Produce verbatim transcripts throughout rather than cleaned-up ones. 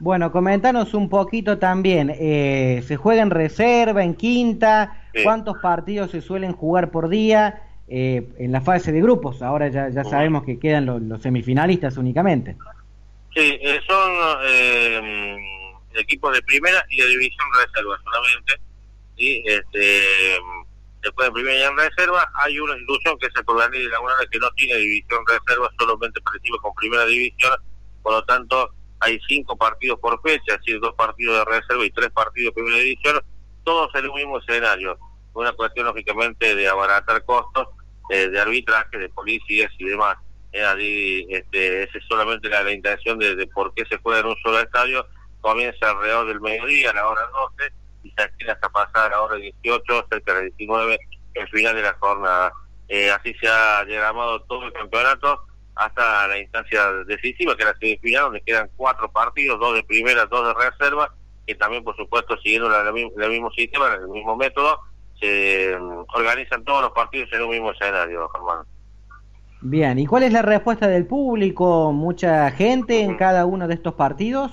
Bueno, comentanos un poquito también, eh, ¿se juega en reserva, en quinta? Sí. ¿Cuántos partidos se suelen jugar por día eh, en la fase de grupos? Ahora ya, ya sabemos que quedan los, los semifinalistas únicamente. Sí, eh, son eh, equipos de primera y de división reserva solamente. ¿Sí? Este, después de primera y en reserva hay una institución que es el Porvenir de Laguna que no tiene división reserva, solamente participa con primera división, por lo tanto hay cinco partidos por fecha, es decir, dos partidos de reserva y tres partidos de primera división, todos en el mismo escenario. Una cuestión lógicamente de abaratar costos, eh, de arbitraje, de policías y demás. Eh, allí, este, esa es solamente la, la intención de, de por qué se juega en un solo estadio. Comienza alrededor del mediodía, a la hora doce, y se extiende hasta pasar a la hora dieciocho, cerca de las diecinueve, el final de la jornada. Eh, así se ha diagramado todo el campeonato hasta la instancia decisiva, que es la semifinal, donde quedan cuatro partidos, dos de primera, dos de reserva, que también, por supuesto, siguiendo la, la, el mismo sistema, el mismo método, se um, organizan todos los partidos en un mismo escenario, Germán. Bien, ¿y cuál es la respuesta del público? ¿Mucha gente en Uh-huh. cada uno de estos partidos?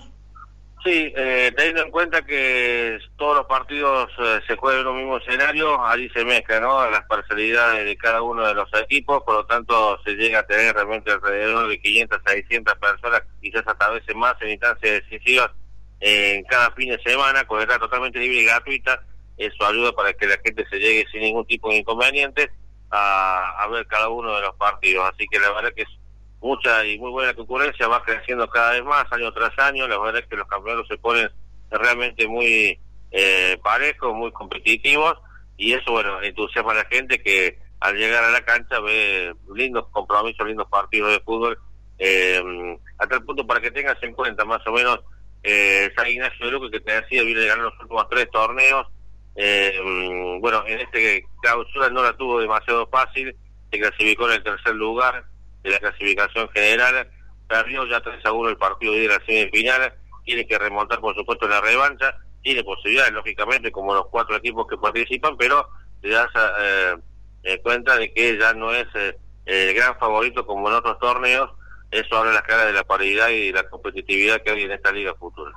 Sí, eh, teniendo en cuenta que todos los partidos eh, se juegan en un mismo escenario, allí se mezclan, ¿no?, las parcialidades de cada uno de los equipos, por lo tanto se llega a tener realmente alrededor de quinientas, seiscientas personas, quizás hasta a veces más en instancias decisivas eh, en cada fin de semana, con entrada totalmente libre y gratuita. Eso ayuda para que la gente se llegue sin ningún tipo de inconveniente a, a ver cada uno de los partidos, así que la verdad que es mucha y muy buena concurrencia, va creciendo cada vez más año tras año. La verdad es que los campeonatos se ponen realmente muy eh, parejos, muy competitivos, y eso, bueno, entusiasma a la gente que al llegar a la cancha ve lindos compromisos, lindos partidos de fútbol, eh, hasta el punto para que tengas en cuenta más o menos eh, San Ignacio de Luque, que te decía, viene de ganar los últimos tres torneos. Eh, bueno, en este clausura no la tuvo demasiado fácil, se clasificó en el tercer lugar de la clasificación general, perdió ya tres a uno el partido de la semifinal, tiene que remontar por supuesto en la revancha, tiene posibilidades lógicamente como los cuatro equipos que participan, pero te das eh, eh, cuenta de que ya no es eh, el gran favorito como en otros torneos. Eso abre la cara de la paridad y la competitividad que hay en esta liga futura.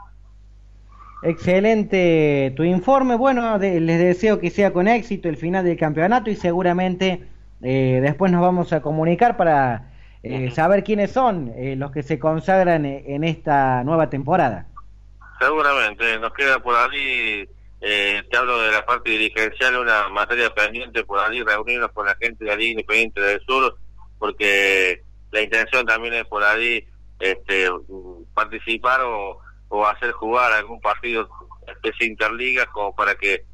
Excelente tu informe. Bueno, de, les deseo que sea con éxito el final del campeonato y seguramente eh, después nos vamos a comunicar para eh, saber quiénes son eh, los que se consagran en esta nueva temporada. Seguramente, nos queda por ahí, eh, te hablo de la parte dirigencial, una materia pendiente por ahí, reunirnos con la gente de la Liga Independiente del Sur, porque la intención también es por ahí este, participar o, o hacer jugar algún partido especie interligas, como para que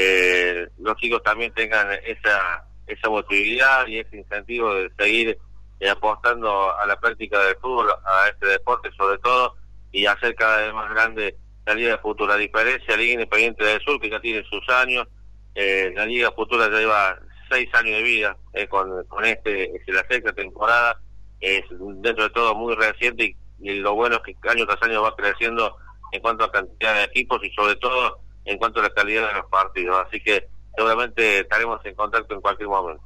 eh, los chicos también tengan esa esa motividad y ese incentivo de seguir eh, apostando a la práctica del fútbol, a este deporte sobre todo, y hacer cada vez más grande la Liga Futura. A diferencia de la Liga Independiente del Sur, que ya tiene sus años, eh, la Liga Futura ya lleva seis años de vida eh, con, con este, es la sexta temporada, es dentro de todo muy reciente, y, y lo bueno es que año tras año va creciendo en cuanto a cantidad de equipos y sobre todo en cuanto a la calidad de los partidos, así que seguramente estaremos en contacto en cualquier momento.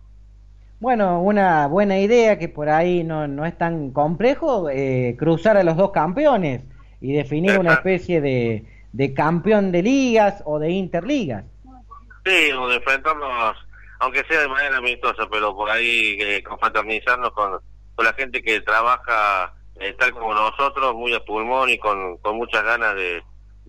Bueno, una buena idea, que por ahí no, no es tan complejo, eh, cruzar a los dos campeones y definir Exacto. Una especie de, de campeón de ligas o de interligas. Sí, o de enfrentarnos, aunque sea de manera amistosa, pero por ahí eh, confraternizarnos con, con la gente que trabaja eh, tal como nosotros, muy a pulmón y con, con muchas ganas de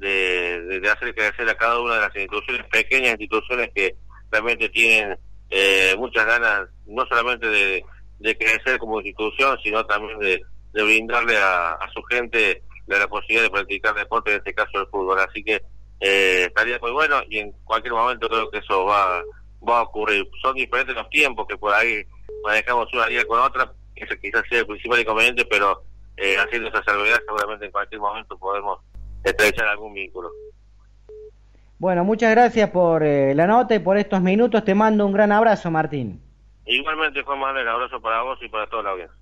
De, de, de hacer crecer a cada una de las instituciones, pequeñas instituciones que realmente tienen eh, muchas ganas, no solamente de, de crecer como institución, sino también de, de brindarle a, a su gente la, la posibilidad de practicar deporte, en este caso el fútbol. Así que eh, estaría muy bueno, y en cualquier momento creo que eso va, va a ocurrir. Son diferentes los tiempos, que por ahí manejamos una liga con otra, que ese quizás sea el principal inconveniente, pero eh, haciendo esa salvedad seguramente en cualquier momento podemos estrechar algún vínculo. Bueno, muchas gracias por eh, la nota y por estos minutos. Te mando un gran abrazo, Martín. Igualmente, Juan Manuel, abrazo para vos y para toda la audiencia.